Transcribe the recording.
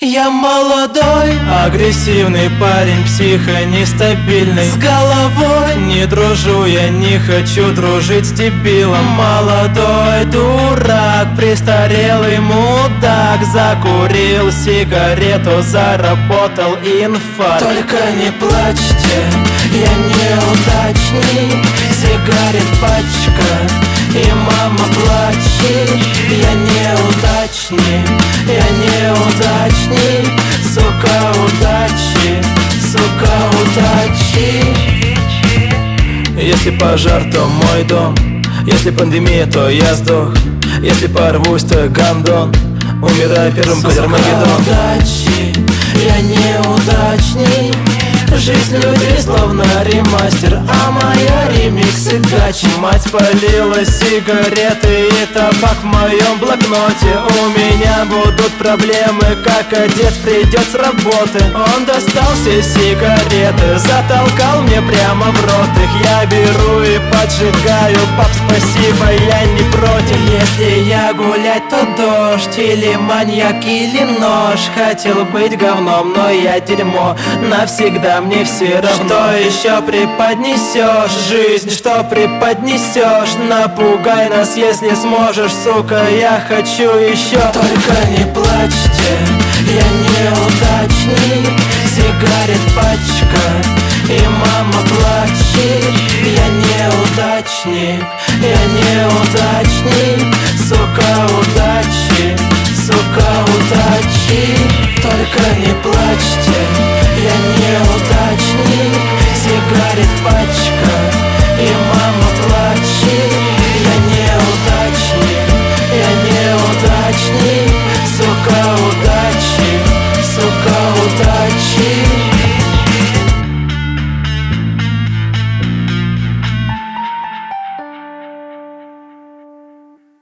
Я молодой, агрессивный парень, психо нестабильный. с головой Не дружу, я не хочу дружить с дебилом. молодой дурак, престарелый мудак. Закурил сигарету, заработал инфаркт. Только не плачьте, я неудачник. Сигарет пачка, и мама плачет. Я неудачник, я неудачник. Сука удачи, сука удачи. Если пожар, то мой дом. Если пандемия, то я сдох. Если порвусь, то гандон. Умираю первым, как Армагеддон. Удачи, я неудачник. Жизнь людей словно ремастер, а моя ремиксы гачи. Мать полила сигареты и табак в моем блокноте. У меня будут проблемы, как отец придет с работы. Он достал все сигареты, затолкал мне прямо в рот их. Я беру и поджигаю, пап, спасибо, я не против. Если я гулять, то дождь, или маньяк, или нож. Хотел быть говном, но я дерьмо. Навсегда мне все равно. Что еще преподнесешь, жизнь, что преподнесешь? Напугай нас, если сможешь, сука, я хочу еще. Только не плачьте, я неудачник. Сигарет пачка, и мама плачет. Я неудачник, я неудачник. Сука удачи, сука удачи. Только не плачьте,